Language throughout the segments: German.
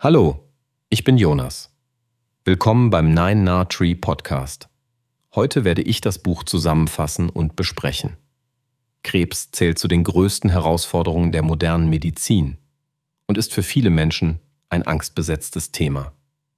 Hallo, ich bin Jonas. Willkommen beim Nine Nah Tree Podcast. Heute werde ich das Buch zusammenfassen und besprechen. Krebs zählt zu den größten Herausforderungen der modernen Medizin und ist für viele Menschen ein angstbesetztes Thema.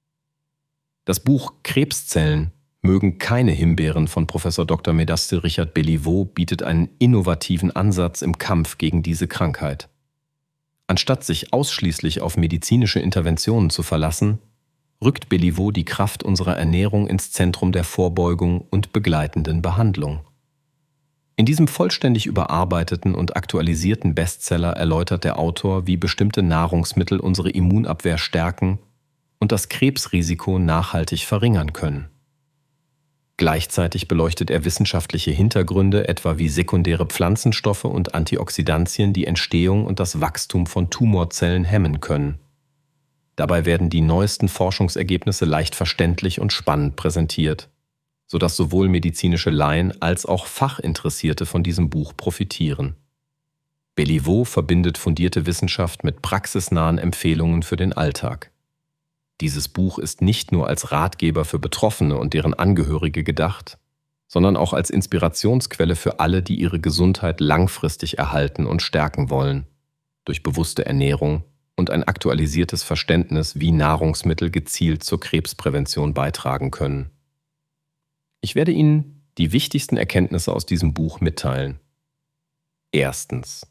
Das Buch Krebszellen mögen keine Himbeeren von Prof. Dr. Médassé Richard Béliveau bietet einen innovativen Ansatz im Kampf gegen diese Krankheit. Anstatt sich ausschließlich auf medizinische Interventionen zu verlassen, rückt Béliveau die Kraft unserer Ernährung ins Zentrum der Vorbeugung und begleitenden Behandlung. In diesem vollständig überarbeiteten und aktualisierten Bestseller erläutert der Autor, wie bestimmte Nahrungsmittel unsere Immunabwehr stärken und das Krebsrisiko nachhaltig verringern können. Gleichzeitig beleuchtet er wissenschaftliche Hintergründe, etwa wie sekundäre Pflanzenstoffe und Antioxidantien die Entstehung und das Wachstum von Tumorzellen hemmen können. Dabei werden die neuesten Forschungsergebnisse leicht verständlich und spannend präsentiert, sodass sowohl medizinische Laien als auch Fachinteressierte von diesem Buch profitieren. Béliveau verbindet fundierte Wissenschaft mit praxisnahen Empfehlungen für den Alltag. Dieses Buch ist nicht nur als Ratgeber für Betroffene und deren Angehörige gedacht, sondern auch als Inspirationsquelle für alle, die ihre Gesundheit langfristig erhalten und stärken wollen, durch bewusste Ernährung und ein aktualisiertes Verständnis, wie Nahrungsmittel gezielt zur Krebsprävention beitragen können. Ich werde Ihnen die wichtigsten Erkenntnisse aus diesem Buch mitteilen. Erstens: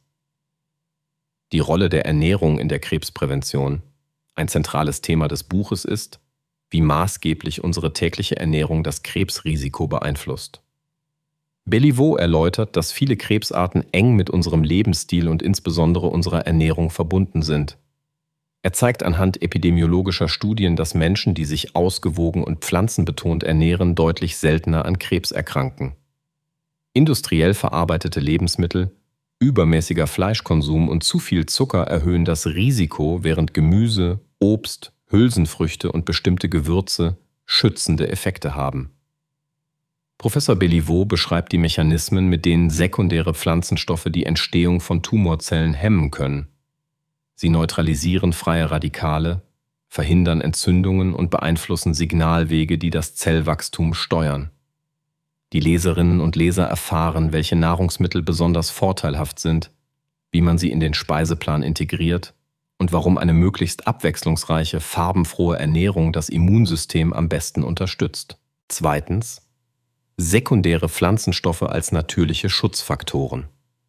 Die Rolle der Ernährung in der Krebsprävention. Ein zentrales Thema des Buches ist, wie maßgeblich unsere tägliche Ernährung das Krebsrisiko beeinflusst. Béliveau erläutert, dass viele Krebsarten eng mit unserem Lebensstil und insbesondere unserer Ernährung verbunden sind. Er zeigt anhand epidemiologischer Studien, dass Menschen, die sich ausgewogen und pflanzenbetont ernähren, deutlich seltener an Krebs erkranken. Industriell verarbeitete Lebensmittel, übermäßiger Fleischkonsum und zu viel Zucker erhöhen das Risiko, während Gemüse, Obst, Hülsenfrüchte und bestimmte Gewürze schützende Effekte haben. Professor Béliveau beschreibt die Mechanismen, mit denen sekundäre Pflanzenstoffe die Entstehung von Tumorzellen hemmen können. Sie neutralisieren freie Radikale, verhindern Entzündungen und beeinflussen Signalwege, die das Zellwachstum steuern. Die Leserinnen und Leser erfahren, welche Nahrungsmittel besonders vorteilhaft sind, wie man sie in den Speiseplan integriert und warum eine möglichst abwechslungsreiche, farbenfrohe Ernährung das Immunsystem am besten unterstützt. Zweitens: sekundäre Pflanzenstoffe als natürliche Schutzfaktoren.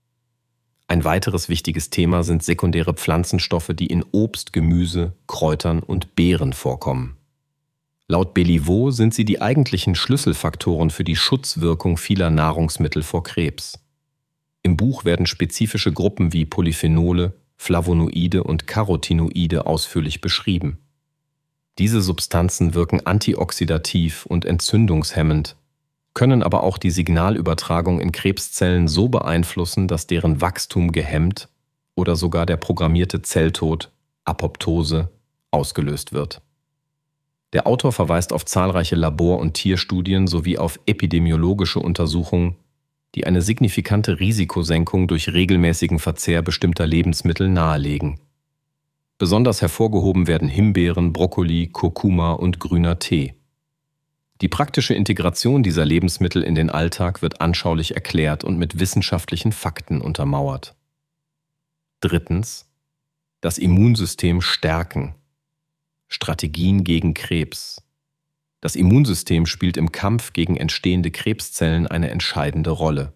Ein weiteres wichtiges Thema sind sekundäre Pflanzenstoffe, die in Obst, Gemüse, Kräutern und Beeren vorkommen. Laut Béliveau sind sie die eigentlichen Schlüsselfaktoren für die Schutzwirkung vieler Nahrungsmittel vor Krebs. Im Buch werden spezifische Gruppen wie Polyphenole, Flavonoide und Carotinoide ausführlich beschrieben. Diese Substanzen wirken antioxidativ und entzündungshemmend, können aber auch die Signalübertragung in Krebszellen so beeinflussen, dass deren Wachstum gehemmt oder sogar der programmierte Zelltod, Apoptose, ausgelöst wird. Der Autor verweist auf zahlreiche Labor- und Tierstudien sowie auf epidemiologische Untersuchungen, die eine signifikante Risikosenkung durch regelmäßigen Verzehr bestimmter Lebensmittel nahelegen. Besonders hervorgehoben werden Himbeeren, Brokkoli, Kurkuma und grüner Tee. Die praktische Integration dieser Lebensmittel in den Alltag wird anschaulich erklärt und mit wissenschaftlichen Fakten untermauert. Drittens: Das Immunsystem stärken. Strategien gegen Krebs. Das Immunsystem spielt im Kampf gegen entstehende Krebszellen eine entscheidende Rolle.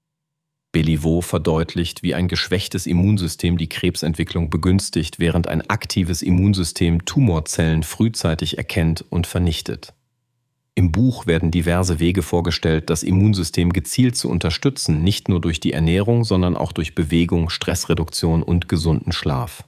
Béliveau verdeutlicht, wie ein geschwächtes Immunsystem die Krebsentwicklung begünstigt, während ein aktives Immunsystem Tumorzellen frühzeitig erkennt und vernichtet. Im Buch werden diverse Wege vorgestellt, das Immunsystem gezielt zu unterstützen, nicht nur durch die Ernährung, sondern auch durch Bewegung, Stressreduktion und gesunden Schlaf.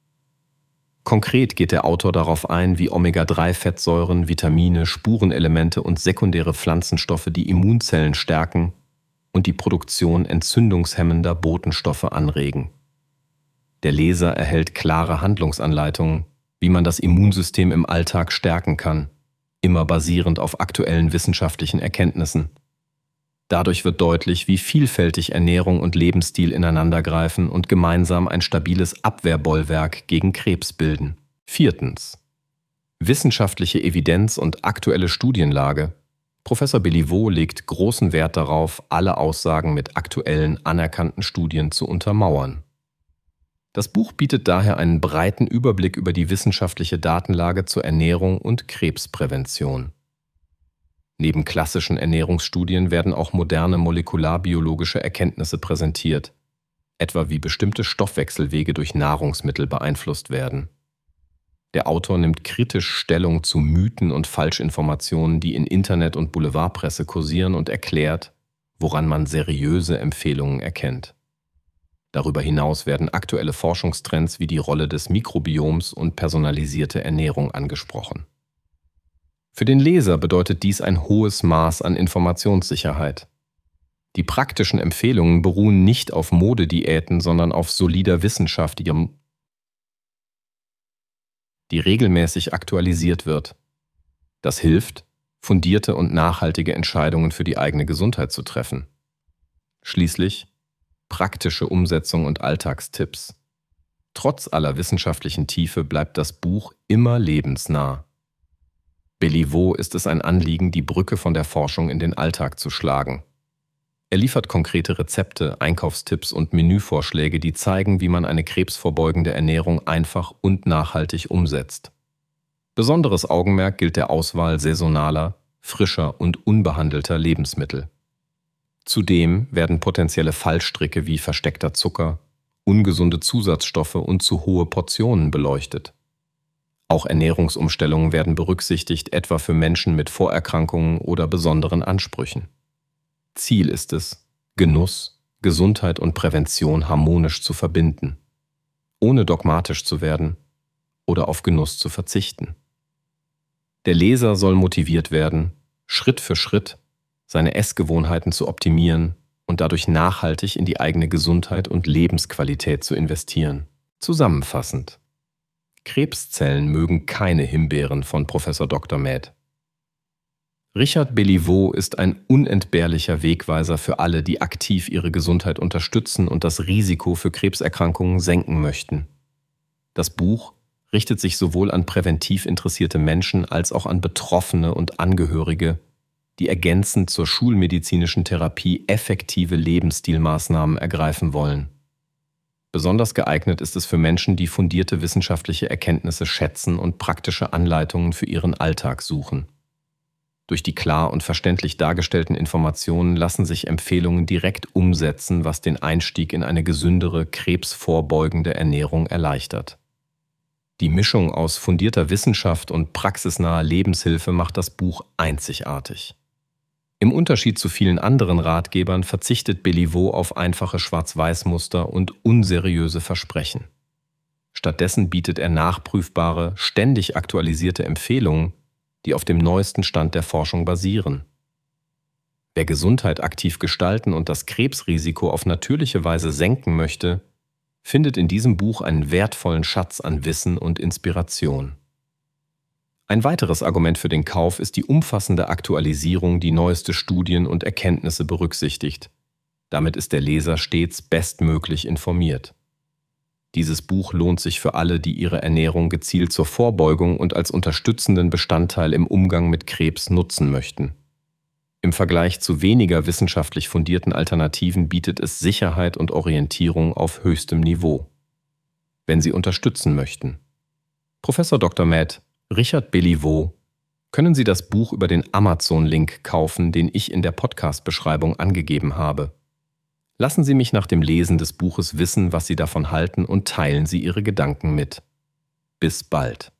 Konkret geht der Autor darauf ein, wie Omega-3-Fettsäuren, Vitamine, Spurenelemente und sekundäre Pflanzenstoffe die Immunzellen stärken und die Produktion entzündungshemmender Botenstoffe anregen. Der Leser erhält klare Handlungsanleitungen, wie man das Immunsystem im Alltag stärken kann, immer basierend auf aktuellen wissenschaftlichen Erkenntnissen. Dadurch wird deutlich, wie vielfältig Ernährung und Lebensstil ineinandergreifen und gemeinsam ein stabiles Abwehrbollwerk gegen Krebs bilden. Viertens. Wissenschaftliche Evidenz und aktuelle Studienlage. Professor Belliveau legt großen Wert darauf, alle Aussagen mit aktuellen, anerkannten Studien zu untermauern. Das Buch bietet daher einen breiten Überblick über die wissenschaftliche Datenlage zur Ernährung und Krebsprävention. Neben klassischen Ernährungsstudien werden auch moderne molekularbiologische Erkenntnisse präsentiert, etwa wie bestimmte Stoffwechselwege durch Nahrungsmittel beeinflusst werden. Der Autor nimmt kritisch Stellung zu Mythen und Falschinformationen, die in Internet- und Boulevardpresse kursieren, und erklärt, woran man seriöse Empfehlungen erkennt. Darüber hinaus werden aktuelle Forschungstrends wie die Rolle des Mikrobioms und personalisierte Ernährung angesprochen. Für den Leser bedeutet dies ein hohes Maß an Informationssicherheit. Die praktischen Empfehlungen beruhen nicht auf Modediäten, sondern auf solider Wissenschaft, die regelmäßig aktualisiert wird. Das hilft, fundierte und nachhaltige Entscheidungen für die eigene Gesundheit zu treffen. Schließlich praktische Umsetzung und Alltagstipps. Trotz aller wissenschaftlichen Tiefe bleibt das Buch immer lebensnah. Belliveau ist es ein Anliegen, die Brücke von der Forschung in den Alltag zu schlagen. Er liefert konkrete Rezepte, Einkaufstipps und Menüvorschläge, die zeigen, wie man eine krebsvorbeugende Ernährung einfach und nachhaltig umsetzt. Besonderes Augenmerk gilt der Auswahl saisonaler, frischer und unbehandelter Lebensmittel. Zudem werden potenzielle Fallstricke wie versteckter Zucker, ungesunde Zusatzstoffe und zu hohe Portionen beleuchtet. Auch Ernährungsumstellungen werden berücksichtigt, etwa für Menschen mit Vorerkrankungen oder besonderen Ansprüchen. Ziel ist es, Genuss, Gesundheit und Prävention harmonisch zu verbinden, ohne dogmatisch zu werden oder auf Genuss zu verzichten. Der Leser soll motiviert werden, Schritt für Schritt seine Essgewohnheiten zu optimieren und dadurch nachhaltig in die eigene Gesundheit und Lebensqualität zu investieren. Zusammenfassend: Krebszellen mögen keine Himbeeren von Professor Dr. Med. Richard Belliveau ist ein unentbehrlicher Wegweiser für alle, die aktiv ihre Gesundheit unterstützen und das Risiko für Krebserkrankungen senken möchten. Das Buch richtet sich sowohl an präventiv interessierte Menschen als auch an Betroffene und Angehörige, die ergänzend zur schulmedizinischen Therapie effektive Lebensstilmaßnahmen ergreifen wollen. Besonders geeignet ist es für Menschen, die fundierte wissenschaftliche Erkenntnisse schätzen und praktische Anleitungen für ihren Alltag suchen. Durch die klar und verständlich dargestellten Informationen lassen sich Empfehlungen direkt umsetzen, was den Einstieg in eine gesündere, krebsvorbeugende Ernährung erleichtert. Die Mischung aus fundierter Wissenschaft und praxisnaher Lebenshilfe macht das Buch einzigartig. Im Unterschied zu vielen anderen Ratgebern verzichtet Belliveau auf einfache Schwarz-Weiß-Muster und unseriöse Versprechen. Stattdessen bietet er nachprüfbare, ständig aktualisierte Empfehlungen, die auf dem neuesten Stand der Forschung basieren. Wer Gesundheit aktiv gestalten und das Krebsrisiko auf natürliche Weise senken möchte, findet in diesem Buch einen wertvollen Schatz an Wissen und Inspiration. Ein weiteres Argument für den Kauf ist die umfassende Aktualisierung, die neueste Studien und Erkenntnisse berücksichtigt. Damit ist der Leser stets bestmöglich informiert. Dieses Buch lohnt sich für alle, die ihre Ernährung gezielt zur Vorbeugung und als unterstützenden Bestandteil im Umgang mit Krebs nutzen möchten. Im Vergleich zu weniger wissenschaftlich fundierten Alternativen bietet es Sicherheit und Orientierung auf höchstem Niveau. Wenn Sie unterstützen möchten: Professor Dr. Med, Richard Belliveau, können Sie das Buch über den Amazon-Link kaufen, den ich in der Podcast-Beschreibung angegeben habe. Lassen Sie mich nach dem Lesen des Buches wissen, was Sie davon halten, und teilen Sie Ihre Gedanken mit. Bis bald.